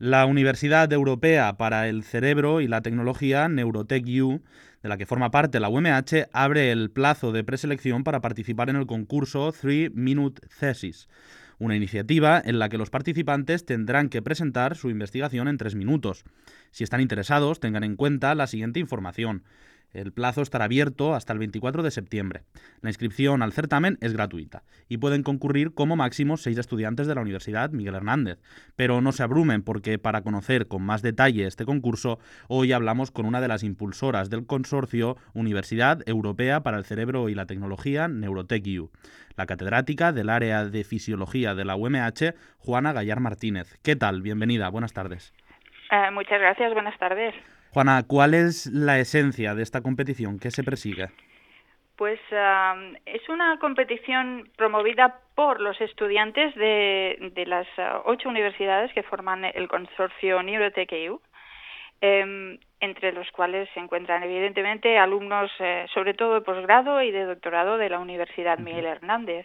La Universidad Europea para el Cerebro y la Tecnología, NeurotechU, de la que forma parte la UMH, abre el plazo de preselección para participar en el concurso 3-Minute Thesis, una iniciativa en la que los participantes tendrán que presentar su investigación en 3 minutos. Si están interesados, tengan en cuenta la siguiente información. El plazo estará abierto hasta el 24 de septiembre. La inscripción al certamen es gratuita y pueden concurrir como máximo 6 estudiantes de la Universidad Miguel Hernández. Pero no se abrumen porque para conocer con más detalle este concurso, hoy hablamos con una de las impulsoras del consorcio Universidad Europea para el Cerebro y la Tecnología, NeurotechU, la catedrática del área de Fisiología de la UMH, Juana Gallar Martínez. ¿Qué tal? Bienvenida, buenas tardes. Muchas gracias, buenas tardes. Juana, ¿cuál es la esencia de esta competición? ¿Qué se persigue? Pues es una competición promovida por los estudiantes de las 8 universidades que forman el consorcio NeurotechEU, entre los cuales se encuentran evidentemente alumnos sobre todo de posgrado y de doctorado de la Universidad Miguel Hernández.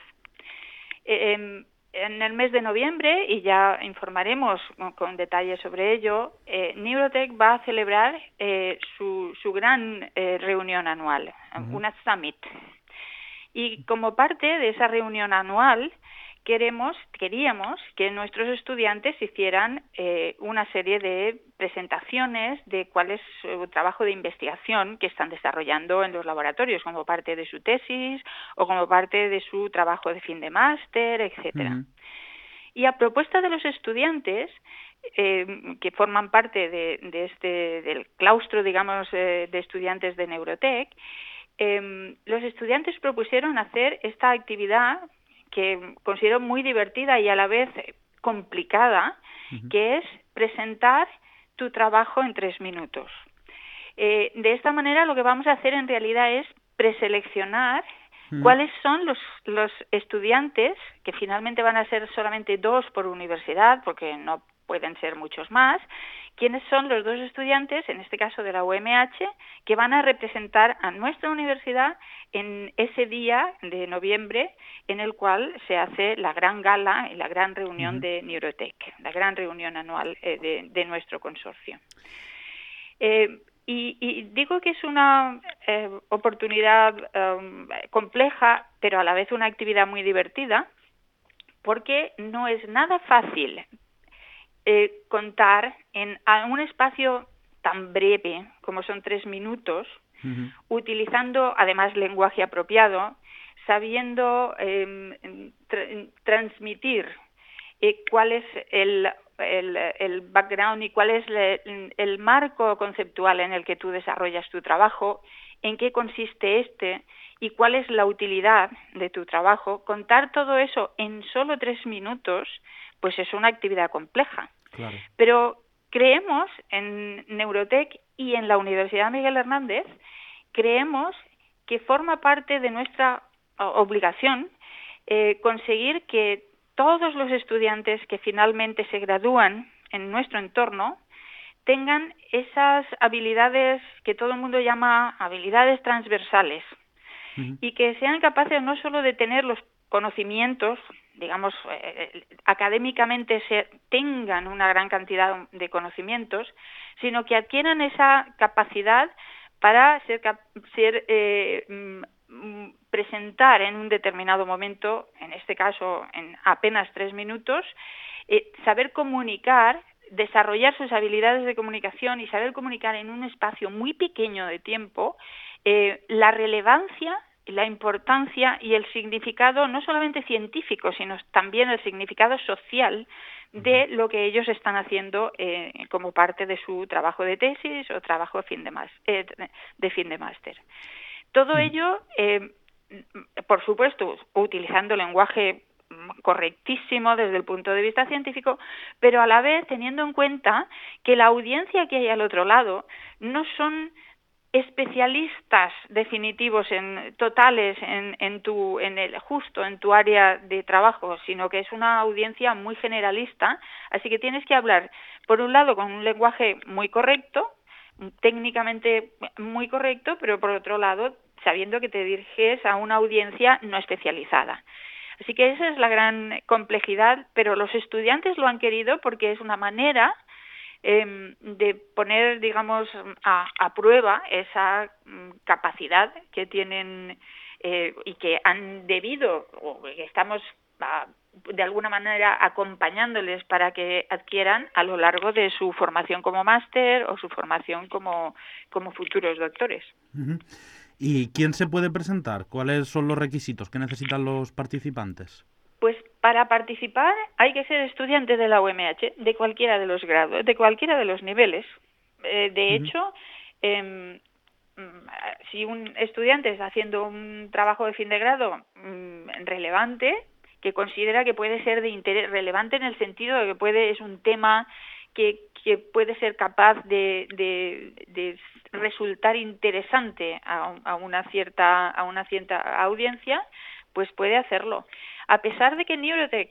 En el mes de noviembre, y ya informaremos con detalle sobre ello, Neurotech va a celebrar su gran reunión anual, una summit. Y como parte de esa reunión anual, queríamos que nuestros estudiantes hicieran una serie de presentaciones de cuál es su trabajo de investigación que están desarrollando en los laboratorios, como parte de su tesis o como parte de su trabajo de fin de máster, etcétera. Y a propuesta de los estudiantes, que forman parte del claustro, digamos, de estudiantes de Neurotech, los estudiantes propusieron hacer esta actividad que considero muy divertida y a la vez complicada, que es presentar tu trabajo en 3 minutos. De esta manera lo que vamos a hacer en realidad es preseleccionar cuáles son los estudiantes, que finalmente van a ser solamente 2 por universidad, porque no pueden ser muchos más, quiénes son los 2 estudiantes, en este caso de la UMH, que van a representar a nuestra universidad en ese día de noviembre en el cual se hace la gran gala y la gran reunión de Neurotech, la gran reunión anual de nuestro consorcio. Y digo que es una oportunidad compleja, pero a la vez una actividad muy divertida, porque no es nada fácil contar en un espacio tan breve como son 3 minutos, utilizando además lenguaje apropiado, sabiendo transmitir cuál es el background y cuál es el marco conceptual en el que tú desarrollas tu trabajo, en qué consiste y cuál es la utilidad de tu trabajo. Contar todo eso en solo 3 minutos, pues es una actividad compleja. Claro. Pero creemos en Neurotech y en la Universidad Miguel Hernández, creemos que forma parte de nuestra obligación conseguir que todos los estudiantes que finalmente se gradúan en nuestro entorno tengan esas habilidades que todo el mundo llama habilidades transversales y que sean capaces no solo de tener los conocimientos, digamos, académicamente tengan una gran cantidad de conocimientos, sino que adquieran esa capacidad para presentar en un determinado momento, en este caso en apenas 3 minutos, saber comunicar, desarrollar sus habilidades de comunicación y saber comunicar en un espacio muy pequeño de tiempo la relevancia, la importancia y el significado no solamente científico, sino también el significado social de lo que ellos están haciendo como parte de su trabajo de tesis o trabajo de fin de máster. Todo ello, por supuesto, utilizando lenguaje correctísimo desde el punto de vista científico, pero a la vez teniendo en cuenta que la audiencia que hay al otro lado no son especialistas definitivos totales en tu área de trabajo, sino que es una audiencia muy generalista, así que tienes que hablar por un lado con un lenguaje muy correcto, técnicamente muy correcto, pero por otro lado sabiendo que te diriges a una audiencia no especializada. Así que esa es la gran complejidad, pero los estudiantes lo han querido porque es una manera de poner, digamos, a prueba esa capacidad que tienen y que han debido, o que estamos de alguna manera acompañándoles para que adquieran a lo largo de su formación como máster o su formación como futuros doctores. Uh-huh. ¿Y quién se puede presentar? ¿Cuáles son los requisitos que necesitan los participantes? Pues para participar hay que ser estudiante de la UMH, de cualquiera de los grados, de cualquiera de los niveles. De hecho, si un estudiante está haciendo un trabajo de fin de grado relevante, que considera que puede ser de interés relevante en el sentido de que es un tema que puede ser capaz de resultar interesante a una cierta audiencia, pues puede hacerlo. A pesar de que Neurotech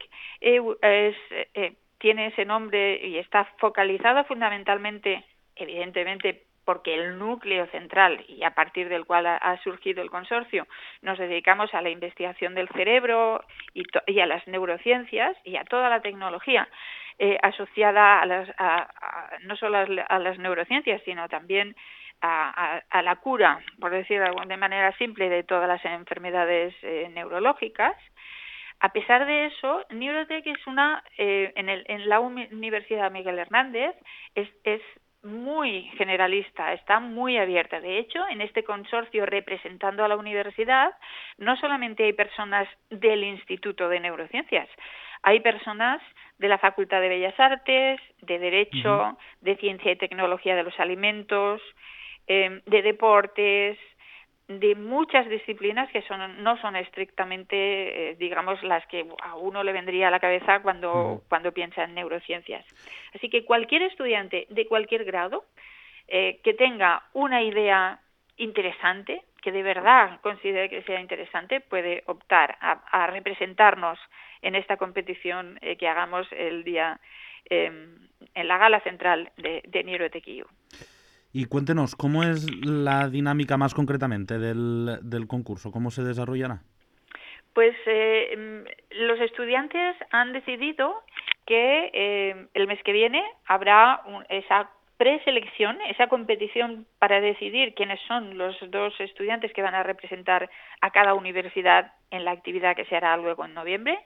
tiene ese nombre y está focalizado fundamentalmente, evidentemente, porque el núcleo central y a partir del cual ha surgido el consorcio, nos dedicamos a la investigación del cerebro y a las neurociencias y a toda la tecnología asociada no solo a las neurociencias, sino también a la cura, por decirlo de manera simple, de todas las enfermedades neurológicas. A pesar de eso, Neurotech es en la Universidad Miguel Hernández es muy generalista, está muy abierta. De hecho, en este consorcio representando a la universidad, no solamente hay personas del Instituto de Neurociencias, hay personas de la Facultad de Bellas Artes, de Derecho, de Ciencia y Tecnología de los Alimentos, de Deportes, de muchas disciplinas que no son estrictamente, digamos, las que a uno le vendría a la cabeza cuando piensa en neurociencias. Así que cualquier estudiante de cualquier grado que tenga una idea interesante, que de verdad considere que sea interesante, puede optar a representarnos en esta competición que hagamos el día en la gala central de Neurotech EU. Y cuéntenos, ¿cómo es la dinámica más concretamente del concurso? ¿Cómo se desarrollará? Pues los estudiantes han decidido que el mes que viene habrá esa preselección, esa competición para decidir quiénes son los 2 estudiantes que van a representar a cada universidad en la actividad que se hará luego en noviembre.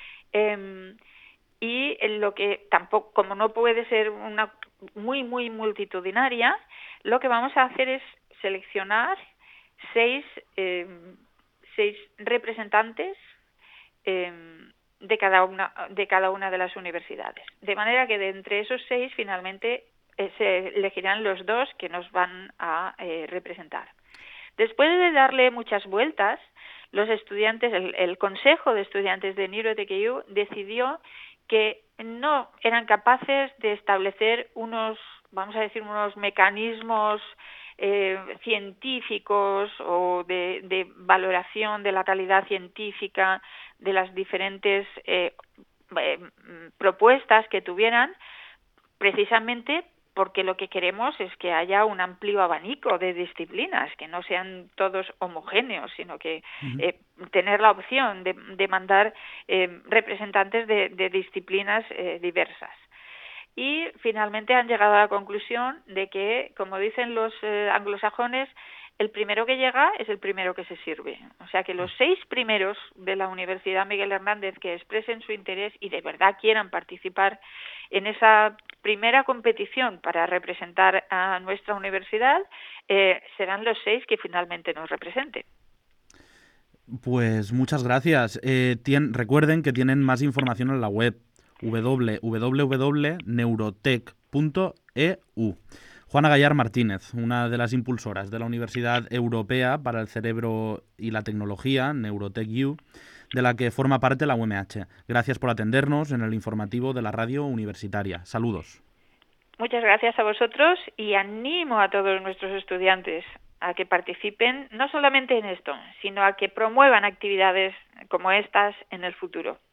Y lo que tampoco, como no puede ser una muy multitudinaria, lo que vamos a hacer es seleccionar 6 representantes de cada una de las universidades, de manera que de entre esos 6 finalmente se elegirán los 2 que nos van a representar. Después de darle muchas vueltas, los estudiantes, el Consejo de Estudiantes de Neurotech EU decidió que no eran capaces de establecer unos mecanismos científicos o de valoración de la calidad científica de las diferentes propuestas que tuvieran, precisamente porque lo que queremos es que haya un amplio abanico de disciplinas, que no sean todos homogéneos, sino que tener la opción de mandar representantes de disciplinas diversas. Y finalmente han llegado a la conclusión de que, como dicen los anglosajones, el primero que llega es el primero que se sirve. O sea que los 6 primeros de la Universidad Miguel Hernández que expresen su interés y de verdad quieran participar en esa primera competición para representar a nuestra universidad, serán los 6 que finalmente nos representen. Pues muchas gracias. Recuerden que tienen más información en la web www.neurotech.eu. Juana Gallar Martínez, una de las impulsoras de la Universidad Europea para el Cerebro y la Tecnología, Neurotech EU, de la que forma parte la UMH. Gracias por atendernos en el informativo de la radio universitaria. Saludos. Muchas gracias a vosotros y animo a todos nuestros estudiantes a que participen no solamente en esto, sino a que promuevan actividades como estas en el futuro.